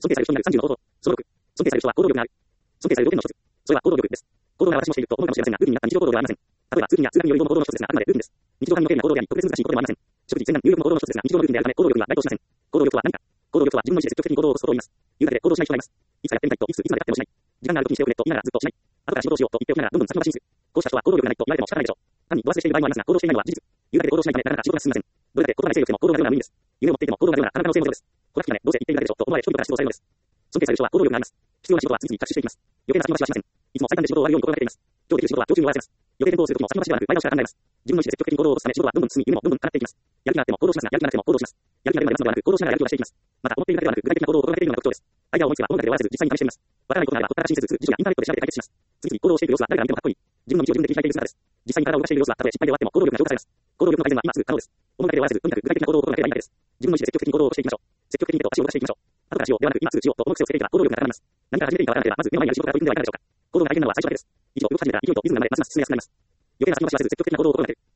尊敬される人になる30の方法。その6、尊敬される人は行動力がある。尊敬される要件の一つ。それは行動力です。行動が私もしていると思うかもしれませんが、ルーティンになった日常行動ではありません。例えば、通勤や通学による移動の行動の一つですが、あくまでルーティンです。日常間の経理な行動であり、特別難しいことでもありません。食事、洗顔、入力の行動の一つですが、日常のルーティンであるため、行動力には該当しません。行動力とは何か。行動力とは自分の意思で積極的に行動を起こすことを言います。言うだけで行動しない人がいます。いつかやってみたいと、いつまでやってもしない。時間がある時にしておくねと言いながらずっとしない。後から仕事をしようと言っておきながらどんどん先延ばしにする。こうした人は行動力がないと言われても仕方ないでしょう。単に度忘れしている場合もありますが、行動していないのは事実。言うだけで行動しないため、なかなか仕事が進みません。どれだけ言葉が制御しても行動が出るのは無理です。夢を持っていても行動が出るのはあなたの可能性のゼロです。これはね、どうせ言っているだけでしょと思われ人々から指導されるのです。尊敬される人は行動力があります。必要な仕事は次々に着手していきます。余計な先延ばしはしません。いつも最短で仕事を終わるように心がけています。今日できる仕事は今日中に終わらせます。予定変更するときも先延ばしではなく前倒しから考えます。自分の意思で積極的に行動を起こすため仕事はどんどん進み、夢もどんどん叶っていきます。やる気があっても行動しますが、やる気がなくても行動します。やる気が出るまで待つのではなく、行動しながらやる気を出していきます。また、思っているだけではなく、具体的な行動を心がけているのが特徴です。アイデアを思いつけば音楽で終わらせず、実際に試してみます。わからないことがあれば、ほったらかしにせず、辞書やインターネットで調べて解決します。次々行動をしていく様子は誰が見てもかっこいい。自分の道を自分で切り開いている姿です。実際に体を動かしている様子は、たとえ失敗で終わっても行動力が浄化されます。行動力の改善は今すぐ可能です。思うだけで終わらせず、とにかく具体的な行動を心がければいいだけです。自分の意思で積極的に行動をしていきましょう。積極的に手と足を動かしていきましょう。後からしようではなく、今すぐしようと思う癖をつけていけば行動力が高まります。何から始めていいかわからなければ、まず目の前にある仕事から取り組んではいかがでしょうか。行動が大変なのは最初だけです。以上、動き始めたら勢いとリズムが生まれますます進めやすくなります。余計な先延ばしはせず積極的な行動を心がける。